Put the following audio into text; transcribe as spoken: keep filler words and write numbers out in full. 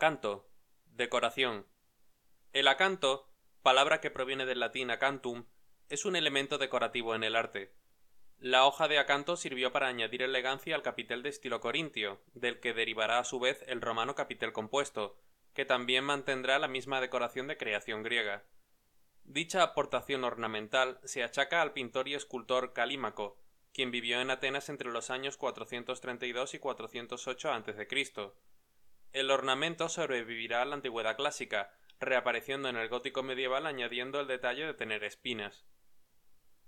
Acanto. Decoración. El acanto, palabra que proviene del latín acanthum, es un elemento decorativo en el arte. La hoja de acanto sirvió para añadir elegancia al capitel de estilo corintio, del que derivará a su vez el romano capitel compuesto, que también mantendrá la misma decoración de creación griega. Dicha aportación ornamental se achaca al pintor y escultor Calímaco, quien vivió en Atenas entre los años cuatrocientos treinta y dos y cuatrocientos ocho antes de Cristo. El ornamento sobrevivirá a la antigüedad clásica, reapareciendo en el gótico medieval añadiendo el detalle de tener espinas.